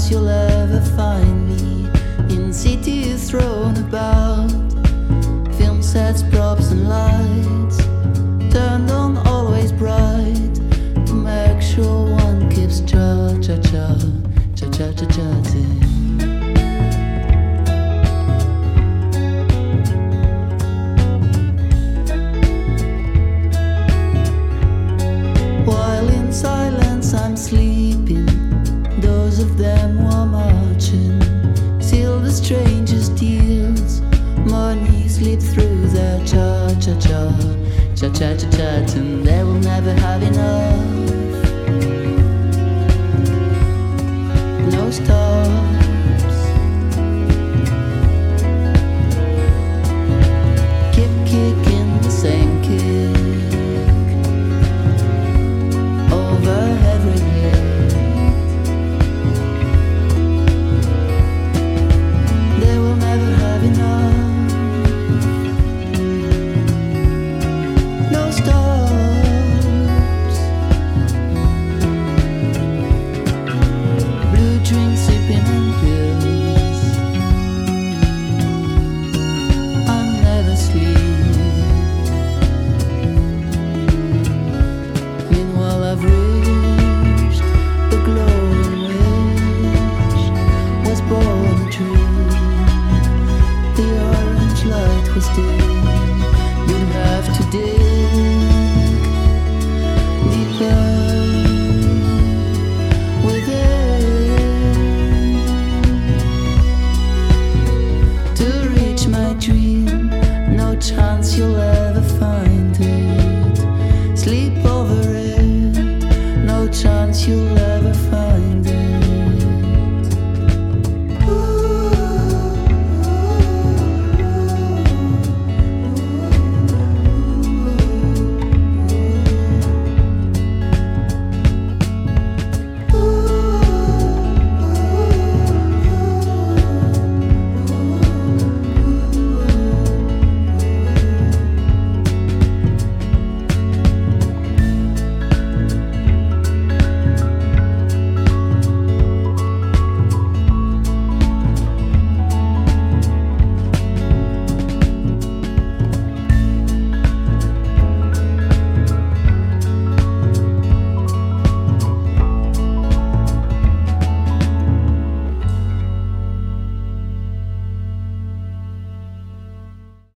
chance you'll ever find me in cities thrown about, film sets, props and lights turned on always bright to make sure one keeps cha-cha-cha-cha-cha-cha-cha-chatting. While in silence I'm sleeping, those of them who are marching seal the strangest deals. Money slip through their cha-cha-cha, cha-cha-cha-chat, and they will never have enough. No stops. Keep kicking the same kick over every hit. They will never have enough. No stops. Blue drink sipping and pills. I'm never sleep. Meanwhile I've reached the glowing wish. Was born a dream. The orange light was dim.